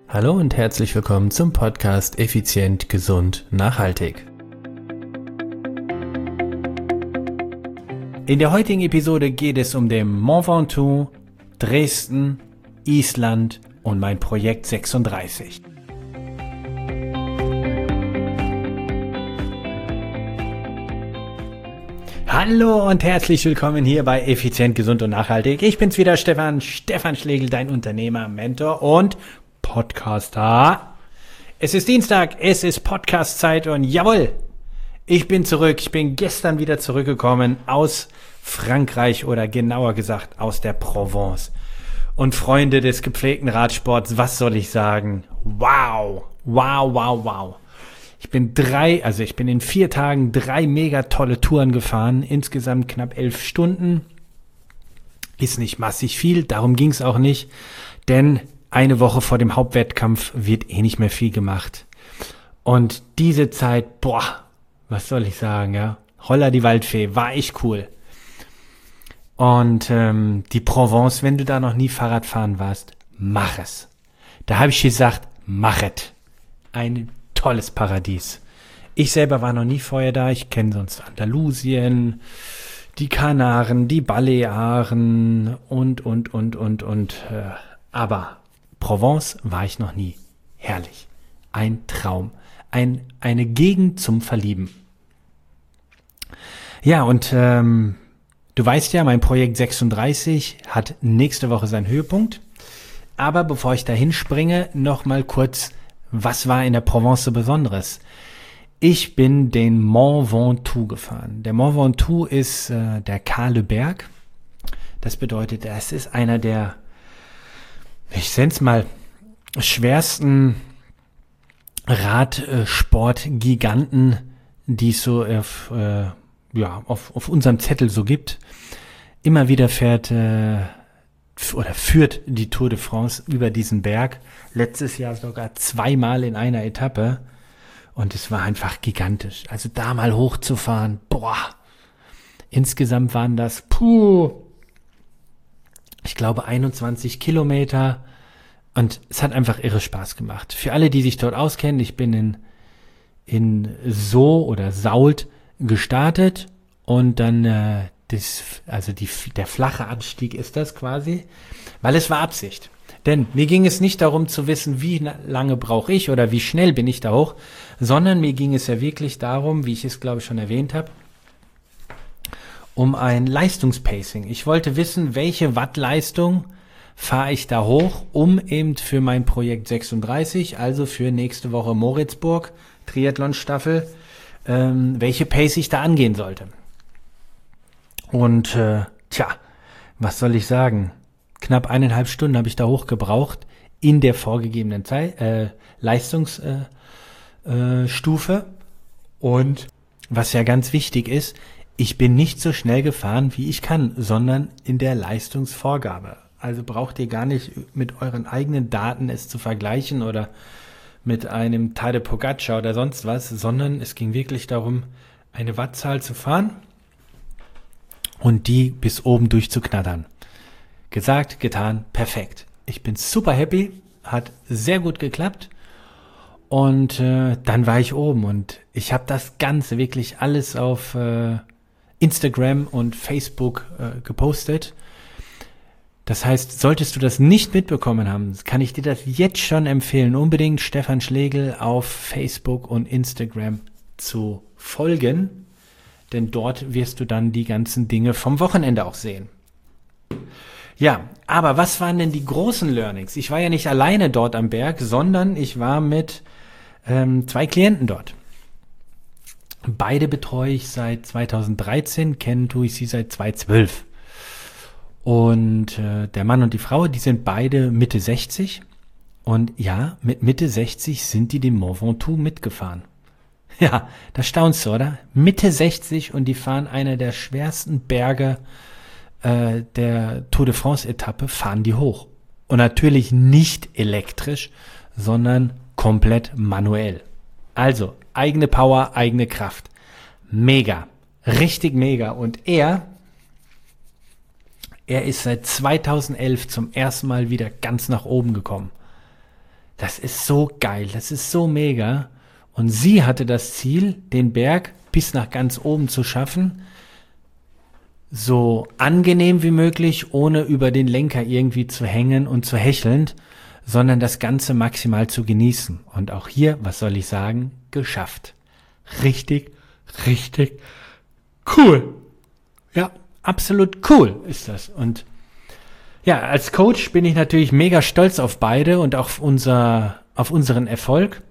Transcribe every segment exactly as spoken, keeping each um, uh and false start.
Hallo und herzlich willkommen zum Podcast Effizient, Gesund, Nachhaltig. In der heutigen Episode geht es um den Mont Ventoux, Dresden, Island und mein Projekt sechsunddreißig. Hallo und herzlich willkommen hier bei Effizient, Gesund und Nachhaltig. Ich bin's wieder, Stefan, Stefan Schlegel, dein Unternehmer, Mentor und Podcaster. Es ist Dienstag, es ist Podcast-Zeit und jawohl, ich bin zurück. Ich bin gestern wieder zurückgekommen aus Frankreich oder genauer gesagt aus der Provence. Und Freunde des gepflegten Radsports, was soll ich sagen? Wow, wow, wow, wow. Ich bin drei, also ich bin in vier Tagen drei mega tolle Touren gefahren, insgesamt knapp elf Stunden. Ist nicht massig viel, darum ging es auch nicht, denn eine Woche vor dem Hauptwettkampf wird eh nicht mehr viel gemacht. Und diese Zeit, boah, was soll ich sagen, ja? Holla die Waldfee, war echt cool. Und ähm, die Provence, wenn du da noch nie Fahrrad fahren warst, mach es. Da habe ich gesagt, mach es. Ein tolles Paradies. Ich selber war noch nie vorher da. Ich kenne sonst Andalusien, die Kanaren, die Balearen und, und, und, und, und. Äh, aber Provence war ich noch nie. Herrlich. Ein Traum. Ein, eine Gegend zum Verlieben. Ja, und ähm, du weißt ja, mein Projekt sechsunddreißig hat nächste Woche seinen Höhepunkt. Aber bevor ich dahin springe, noch mal kurz, was war in der Provence so Besonderes? Ich bin den Mont Ventoux gefahren. Der Mont Ventoux ist äh, der kahle Berg. Das bedeutet, es ist einer der, ich nenne es mal, schwersten Radsport-Giganten, die es so auf, äh, ja, auf, auf unserem Zettel so gibt. Immer wieder fährt äh, oder führt die Tour de France über diesen Berg. Letztes Jahr sogar zweimal in einer Etappe. Und es war einfach gigantisch. Also da mal hochzufahren, boah. Insgesamt waren das, puh, ich glaube einundzwanzig Kilometer. Und es hat einfach irre Spaß gemacht. Für alle, die sich dort auskennen, ich bin in, in So oder Sault gestartet. Und dann äh, das, also die, der flache Anstieg ist das quasi, weil es war Absicht. Denn mir ging es nicht darum zu wissen, wie lange brauche ich oder wie schnell bin ich da hoch, sondern mir ging es ja wirklich darum, wie ich es glaube ich schon erwähnt habe, um ein Leistungspacing. Ich wollte wissen, welche Wattleistung fahre ich da hoch, um eben für mein Projekt sechsunddreißig, also für nächste Woche Moritzburg, Triathlon-Staffel, ähm, welche Pace ich da angehen sollte. Und äh, tja, was soll ich sagen? Knapp eineinhalb Stunden habe ich da hoch gebraucht in der vorgegebenen Zeit, äh, Leistungsstufe. Äh, äh, Stufe. Und was ja ganz wichtig ist, ich bin nicht so schnell gefahren, wie ich kann, sondern in der Leistungsvorgabe. Also braucht ihr gar nicht mit euren eigenen Daten es zu vergleichen oder mit einem Tadej Pogačar oder sonst was, sondern es ging wirklich darum, eine Wattzahl zu fahren und die bis oben durchzuknattern. Gesagt, getan, perfekt. Ich bin super happy, hat sehr gut geklappt und äh, dann war ich oben und ich habe das Ganze wirklich alles auf äh, Instagram und Facebook äh, gepostet. Das heißt, solltest du das nicht mitbekommen haben, kann ich dir das jetzt schon empfehlen, unbedingt Stefan Schlegel auf Facebook und Instagram zu folgen, denn dort wirst du dann die ganzen Dinge vom Wochenende auch sehen. Ja, aber was waren denn die großen Learnings? Ich war ja nicht alleine dort am Berg, sondern ich war mit ähm, zwei Klienten dort. Beide betreue ich seit zweitausenddreizehn, kennen tue ich sie seit zweitausendzwölf. Und äh, der Mann und die Frau, die sind beide Mitte sechzig. Und ja, mit Mitte sechzig sind die den Mont Ventoux mitgefahren. Ja, da staunst du, oder? Mitte sechzig und die fahren einer der schwersten Berge äh, der Tour de France-Etappe, fahren die hoch. Und natürlich nicht elektrisch, sondern komplett manuell. Also, eigene Power, eigene Kraft. Mega. Richtig mega. Und er, er ist seit zweitausendelf zum ersten Mal wieder ganz nach oben gekommen. Das ist so geil, das ist so mega. Und sie hatte das Ziel, den Berg bis nach ganz oben zu schaffen, so angenehm wie möglich, ohne über den Lenker irgendwie zu hängen und zu hecheln, sondern das Ganze maximal zu genießen. Und auch hier, was soll ich sagen, geschafft. Richtig, richtig cool. Ja, absolut cool ist das. Und ja, als Coach bin ich natürlich mega stolz auf beide und auf unser, auf unseren Erfolg.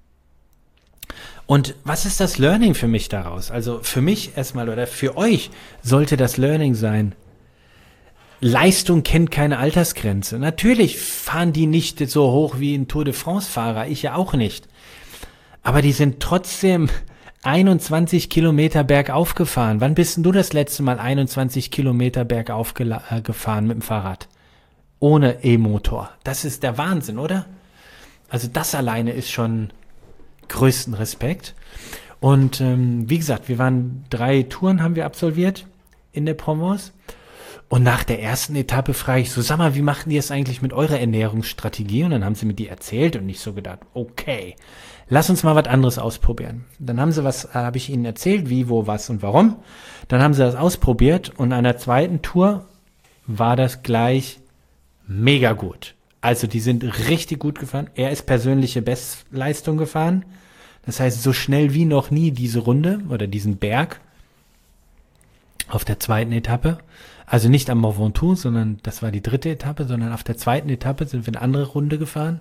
Und was ist das Learning für mich daraus? Also für mich erstmal oder für euch sollte das Learning sein: Leistung kennt keine Altersgrenze. Natürlich fahren die nicht so hoch wie ein Tour de France-Fahrer, ich ja auch nicht. Aber die sind trotzdem einundzwanzig Kilometer bergauf gefahren. Wann bist denn du das letzte Mal einundzwanzig Kilometer bergauf gela- äh, gefahren mit dem Fahrrad? Ohne E-Motor. Das ist der Wahnsinn, oder? Also das alleine ist schon größten Respekt. Und ähm, wie gesagt, wir waren drei Touren haben wir absolviert in der Provence. Und nach der ersten Etappe frage ich so, sag mal, wie machen die es eigentlich mit eurer Ernährungsstrategie? Und dann haben sie mir die erzählt und ich so gedacht, okay, lass uns mal was anderes ausprobieren. Dann haben sie was, äh, habe ich ihnen erzählt, wie, wo, was und warum. Dann haben sie das ausprobiert und an der zweiten Tour war das gleich mega gut. Also die sind richtig gut gefahren. Er ist persönliche Bestleistung gefahren. Das heißt, so schnell wie noch nie diese Runde oder diesen Berg auf der zweiten Etappe. Also nicht am Mont Ventoux, sondern das war die dritte Etappe, sondern auf der zweiten Etappe sind wir eine andere Runde gefahren.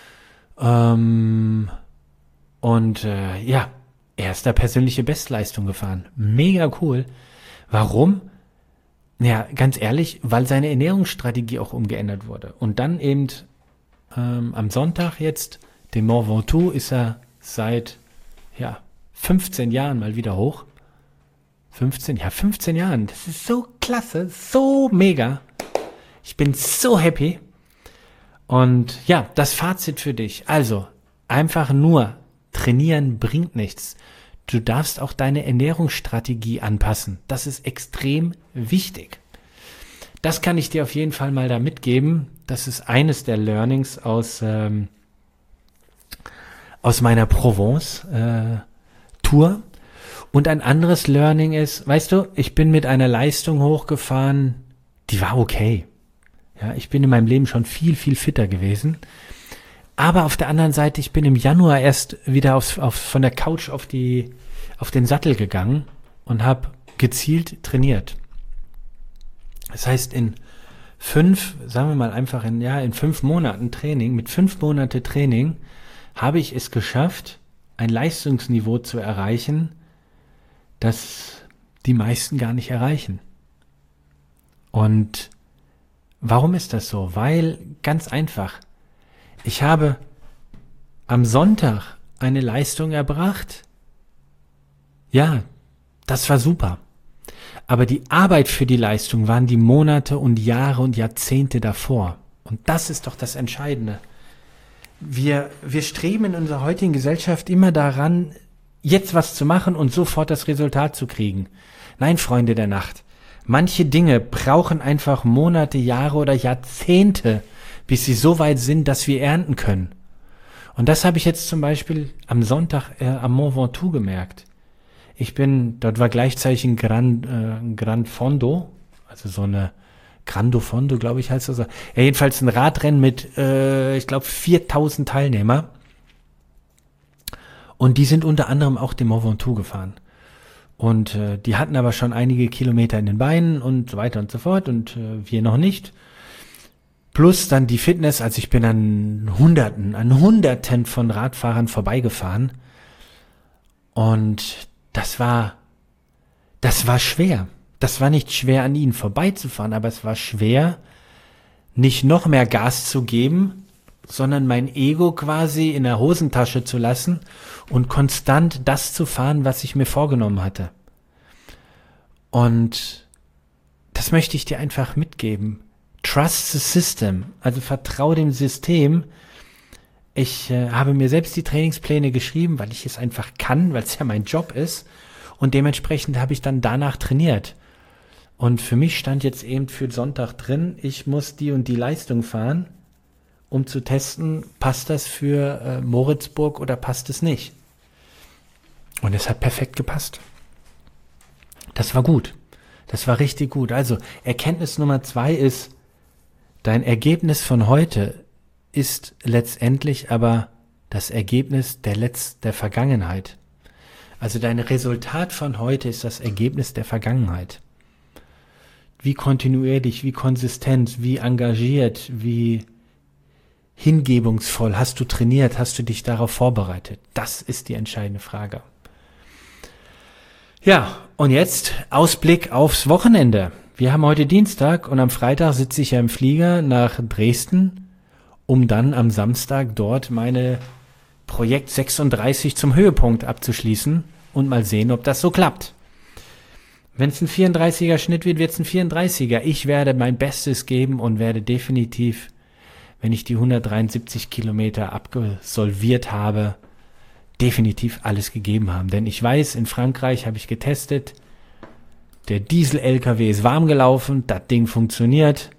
Ähm, und äh, ja, er ist da persönliche Bestleistung gefahren. Mega cool. Warum? Ja, ganz ehrlich, weil seine Ernährungsstrategie auch umgeändert wurde. Und dann eben ähm, am Sonntag jetzt, den Mont Ventoux, ist er seit ja fünfzehn Jahren mal wieder hoch. fünfzehn, ja fünfzehn Jahren. Das ist so klasse, so mega. Ich bin so happy. Und ja, das Fazit für dich. Also, einfach nur trainieren bringt nichts. Du darfst auch deine Ernährungsstrategie anpassen. Das ist extrem wichtig. Das kann ich dir auf jeden Fall mal da mitgeben. Das ist eines der Learnings aus, ähm, aus meiner Provence-Tour. Äh, Und ein anderes Learning ist, weißt du, ich bin mit einer Leistung hochgefahren, die war okay. Ja, ich bin in meinem Leben schon viel, viel fitter gewesen. Aber auf der anderen Seite, ich bin im Januar erst wieder aufs, auf, von der Couch auf, die, auf den Sattel gegangen und habe gezielt trainiert. Das heißt, in fünf, sagen wir mal einfach in, ja, in fünf Monaten Training, mit fünf Monate Training, habe ich es geschafft, ein Leistungsniveau zu erreichen, das die meisten gar nicht erreichen. Und warum ist das so? Weil, ganz einfach, ich habe am Sonntag eine Leistung erbracht. Ja, das war super. Aber die Arbeit für die Leistung waren die Monate und Jahre und Jahrzehnte davor. Und das ist doch das Entscheidende. Wir, wir streben in unserer heutigen Gesellschaft immer daran, jetzt was zu machen und sofort das Resultat zu kriegen. Nein, Freunde der Nacht. Manche Dinge brauchen einfach Monate, Jahre oder Jahrzehnte, bis sie so weit sind, dass wir ernten können. Und das habe ich jetzt zum Beispiel am Sonntag äh, am Mont Ventoux gemerkt. Ich bin, dort war gleichzeitig ein Gran, äh, ein Gran Fondo, also so eine Grando Fondo, glaube ich, heißt das. Ja, jedenfalls ein Radrennen mit, äh, ich glaube, viertausend Teilnehmer. Und die sind unter anderem auch den Mont Ventoux gefahren. Und äh, die hatten aber schon einige Kilometer in den Beinen und so weiter und so fort und äh, wir noch nicht. Plus dann die Fitness, also ich bin an Hunderten, an Hunderten von Radfahrern vorbeigefahren. Und das war, das war schwer. Das war nicht schwer, an ihnen vorbeizufahren, aber es war schwer, nicht noch mehr Gas zu geben, sondern mein Ego quasi in der Hosentasche zu lassen und konstant das zu fahren, was ich mir vorgenommen hatte. Und das möchte ich dir einfach mitgeben. Trust the system, also vertraue dem System. Ich äh, habe mir selbst die Trainingspläne geschrieben, weil ich es einfach kann, weil es ja mein Job ist. Und dementsprechend habe ich dann danach trainiert. Und für mich stand jetzt eben für Sonntag drin, ich muss die und die Leistung fahren. um zu testen, passt das für äh, Moritzburg oder passt es nicht. Und es hat perfekt gepasst. Das war gut. Das war richtig gut. Also Erkenntnis Nummer zwei ist, dein Ergebnis von heute ist letztendlich aber das Ergebnis der Letz- der Vergangenheit. Also dein Resultat von heute ist das Ergebnis der Vergangenheit. Wie kontinuierlich, wie konsistent, wie engagiert, wie hingebungsvoll hast du trainiert, hast du dich darauf vorbereitet? Das ist die entscheidende Frage. Ja, und jetzt Ausblick aufs Wochenende. Wir haben heute Dienstag und am Freitag sitze ich ja im Flieger nach Dresden, um dann am Samstag dort meine Projekt sechsunddreißig zum Höhepunkt abzuschließen und mal sehen, ob das so klappt. Wenn es ein vierunddreißiger Schnitt wird, wird es ein vierunddreißiger. Ich werde mein Bestes geben und werde definitiv, wenn ich die hundertdreiundsiebzig Kilometer absolviert habe, definitiv alles gegeben haben. Denn ich weiß, in Frankreich habe ich getestet, der Diesel-L K W ist warm gelaufen, das Ding funktioniert.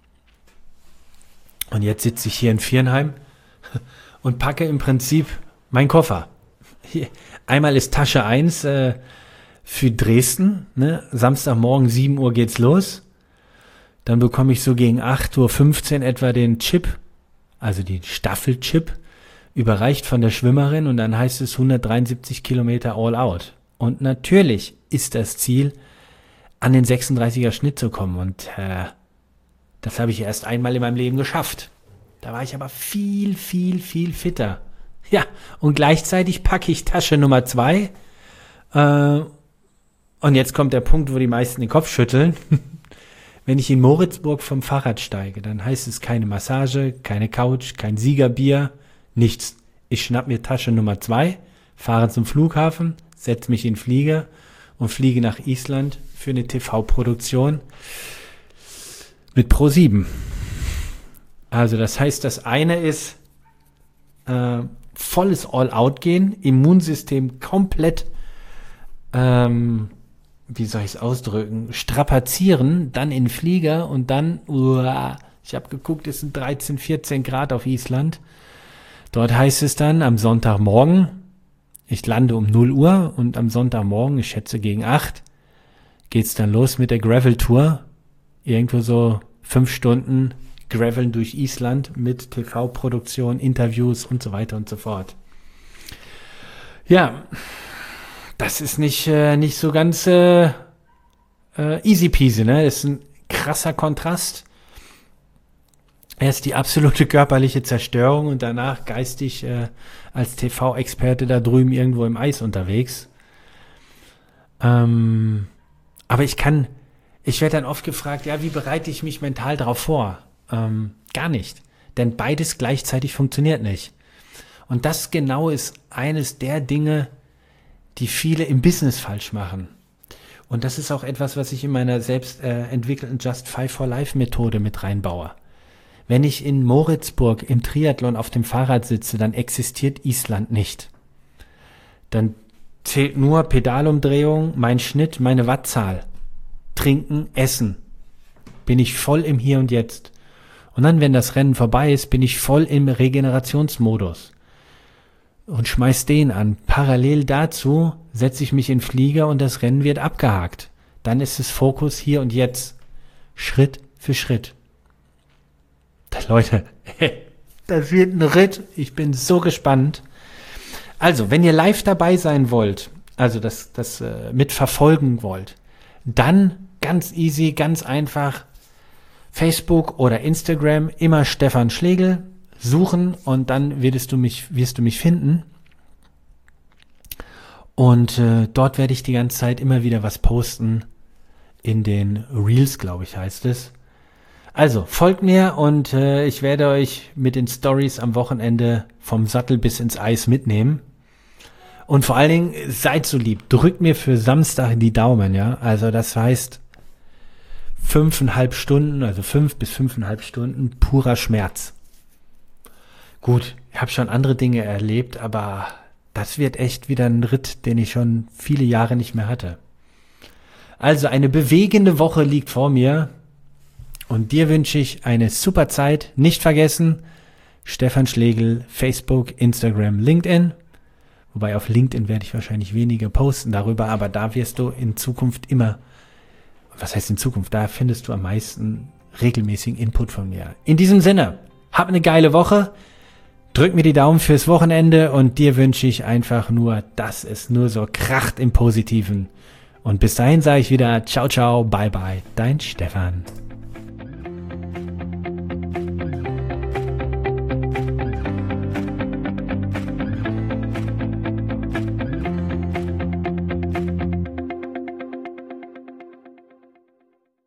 Und jetzt sitze ich hier in Viernheim und packe im Prinzip meinen Koffer. Hier, einmal ist Tasche eins äh, für Dresden, ne? Samstagmorgen sieben Uhr geht's los. Dann bekomme ich so gegen acht Uhr fünfzehn etwa den Chip, also den Staffelchip, überreicht von der Schwimmerin und dann heißt es hundertdreiundsiebzig Kilometer all out. Und natürlich ist das Ziel, an den sechsunddreißiger Schnitt zu kommen und äh, das habe ich erst einmal in meinem Leben geschafft. Da war ich aber viel, viel, viel fitter. Ja, und gleichzeitig packe ich Tasche Nummer zwei. Äh, und jetzt kommt der Punkt, wo die meisten den Kopf schütteln. Wenn ich in Moritzburg vom Fahrrad steige, dann heißt es keine Massage, keine Couch, kein Siegerbier, nichts. Ich schnapp mir Tasche Nummer zwei, fahre zum Flughafen, setze mich in den Flieger und fliege nach Island für eine T V-Produktion mit Pro sieben. Also das heißt, das eine ist äh, volles All-Out gehen, Immunsystem komplett, ähm, wie soll ich es ausdrücken, strapazieren, dann in den Flieger und dann, uah, ich habe geguckt, es sind dreizehn, vierzehn Grad auf Island. Dort heißt es dann am Sonntagmorgen, ich lande um null Uhr und am Sonntagmorgen, ich schätze gegen acht, geht's dann los mit der Gravel-Tour. Irgendwo so fünf Stunden Graveln durch Island mit T V-Produktion, Interviews und so weiter und so fort. Ja, das ist nicht, äh, nicht so ganz äh, äh, easy peasy, ne? Das ist ein krasser Kontrast. Erst die absolute körperliche Zerstörung und danach geistig äh, als T V-Experte da drüben irgendwo im Eis unterwegs. Ähm, aber ich kann, ich werde dann oft gefragt, ja, wie bereite ich mich mental darauf vor? Ähm, gar nicht. Denn beides gleichzeitig funktioniert nicht. Und das genau ist eines der Dinge, die viele im Business falsch machen. Und das ist auch etwas, was ich in meiner selbst äh, entwickelten Just Five for Life Methode mit reinbaue. Wenn ich in Moritzburg im Triathlon auf dem Fahrrad sitze, dann existiert Island nicht. Dann zählt nur Pedalumdrehung, mein Schnitt, meine Wattzahl. Trinken, essen. Bin ich voll im Hier und Jetzt. Und dann, wenn das Rennen vorbei ist, bin ich voll im Regenerationsmodus. Und schmeiß den an. Parallel dazu setze ich mich in den Flieger und das Rennen wird abgehakt. Dann ist es Fokus hier und jetzt. Schritt für Schritt. Leute, das wird ein Ritt. Ich bin so gespannt. Also, wenn ihr live dabei sein wollt, also das, das äh, mitverfolgen wollt, dann ganz easy, ganz einfach Facebook oder Instagram, immer Stefan Schlegel suchen und dann wirst du mich, wirst du mich finden. Und äh, dort werde ich die ganze Zeit immer wieder was posten in den Reels, glaube ich, heißt es. Also, folgt mir und äh, ich werde euch mit den Stories am Wochenende vom Sattel bis ins Eis mitnehmen. Und vor allen Dingen, seid so lieb, drückt mir für Samstag die Daumen, ja. Also das heißt, fünfeinhalb Stunden, also fünf bis fünfeinhalb Stunden purer Schmerz. Gut, ich habe schon andere Dinge erlebt, aber das wird echt wieder ein Ritt, den ich schon viele Jahre nicht mehr hatte. Also eine bewegende Woche liegt vor mir und dir wünsche ich eine super Zeit. Nicht vergessen, Stefan Schlegel, Facebook, Instagram, LinkedIn. Wobei auf LinkedIn werde ich wahrscheinlich weniger posten darüber, aber da wirst du in Zukunft immer, was heißt in Zukunft, da findest du am meisten regelmäßigen Input von mir. In diesem Sinne, hab eine geile Woche, drück mir die Daumen fürs Wochenende und dir wünsche ich einfach nur, dass es nur so kracht im Positiven. Und bis dahin sage ich wieder, ciao, ciao, bye, bye, dein Stefan.